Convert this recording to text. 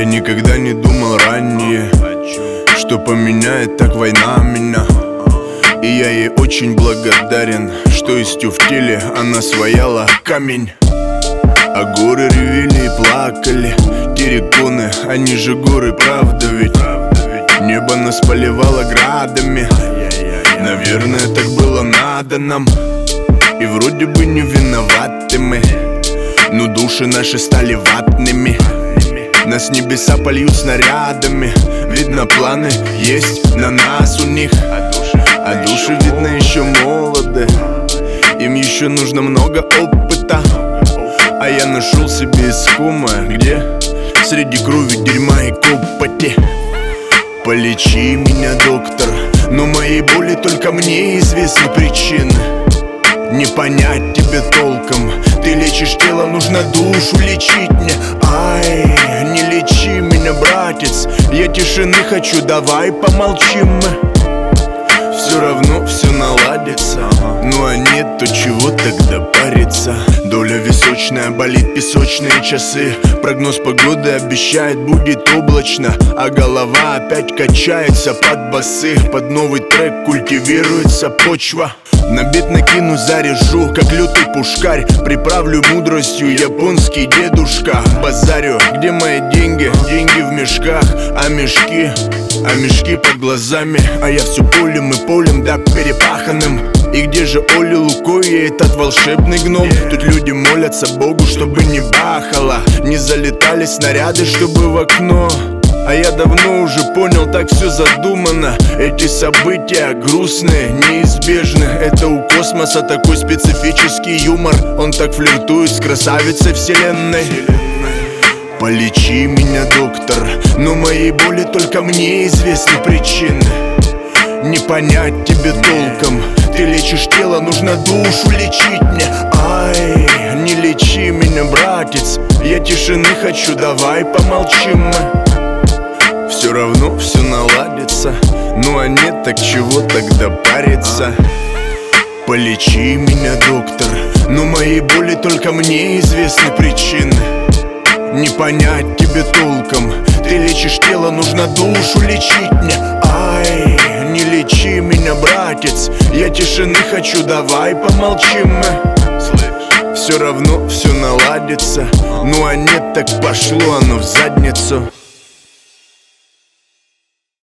Я никогда не думал ранее, что поменяет так война меня. И я ей очень благодарен, что из тюфтели она свояла камень. А горы ревели и плакали, терриконы, они же горы, правда ведь? Небо нас поливало градами, наверное, так было надо нам. И вроде бы не виноваты мы, но души наши стали ватными. Нас небеса польют снарядами, видно, планы есть на нас у них. А души, видно, еще молоды, им еще нужно много опыта. А я нашел себе искомое, где? Среди крови, дерьма и копоти. Полечи меня, доктор, но моей боли только мне известны причины. Не понять тебе толком, ты лечишь тело, нужно душу лечить мне. Ай, не лечи меня, братец, я тишины хочу, давай помолчим мы. Все равно все наладится, ну а нет, то чего тогда париться? Доля височная, болит песочные часы. Прогноз погоды обещает, будет облачно, а голова опять качается под басы. Под новый трек культивируется почва. На бит накину, заряжу, как лютый пушкарь. Приправлю мудростью, японский дедушка. Базарю, где мои деньги? Деньги в мешках, а мешки под глазами. А я все полем и полем, да перепаханным. И где же Оля Лукоя, этот волшебный гном? Тут люди молятся Богу, чтобы не бахало, не залетали снаряды, чтобы в окно. А я давно уже понял, так все задумано. Эти события грустные, неизбежны. Это у космоса такой специфический юмор. Он так флиртует с красавицей вселенной. Полечи меня, доктор, но моей боли только мне известны причины. Не понять тебе толком, ты лечишь тело, нужно душу лечить мне. Ай, не лечи меня, братец, я тишины хочу, давай помолчим мы. Все равно все наладится, ну а нет, так чего тогда париться? Полечи меня, доктор, но моей боли только мне известны причины. Не понять тебе толком, ты лечишь тело, нужно душу лечить мне. Ай, не лечи меня, братец, я тишины хочу, давай помолчим мы. Все равно все наладится, ну а нет, так пошло оно в задницу.